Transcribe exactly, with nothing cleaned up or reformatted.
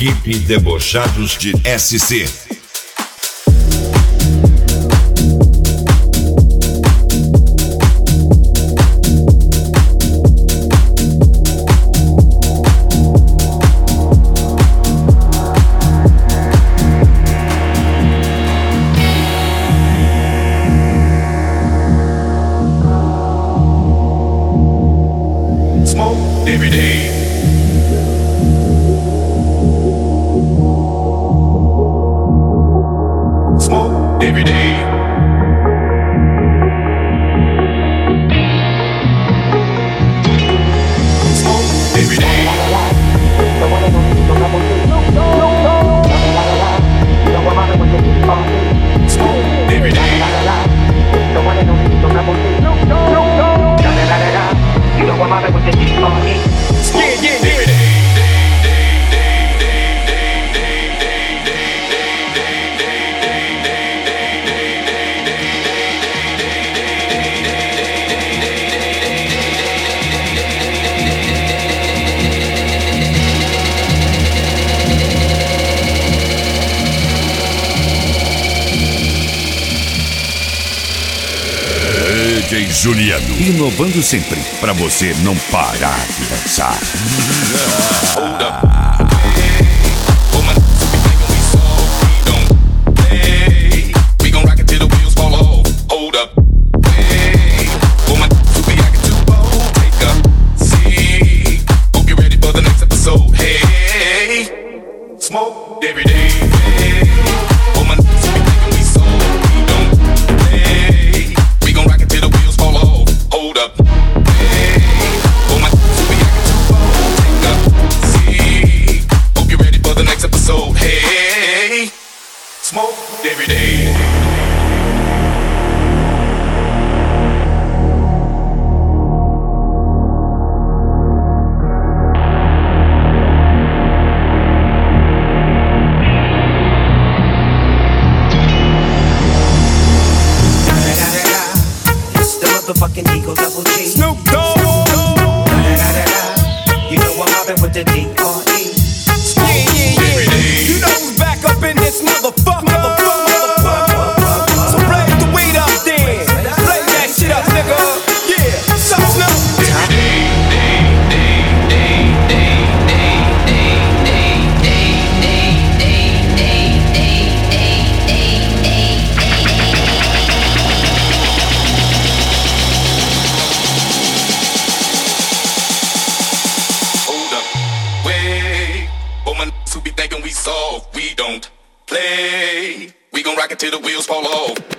Equipe Debochados de S C. Every day. Smoke every day. Smoke every day. Smoke every day. You know I'm out with the deep on me. Yeah, yeah, yeah. D J Juliano, inovando sempre pra você não parar de dançar. Hold up. Smoke every day. Oh my, so we thinking we so we don't play. We gon' rock it till the wheels fall off. Hold up. Hey, oh my, so we acting too bold. Take a seat. Hope you're ready for the next episode. Hey, smoke every day. Fucking Eagle Double G. Snoop Dogg. You know I'm mobbing with the D R E. Yeah, yeah, yeah. You know who's back up in this motherfucker. Motherfucker. So blaze the weed up then. Blaze that shit up, nigga. Yeah. So Snoop. Who be thinking we soft, we don't play. We gon' rock it till the wheels fall off.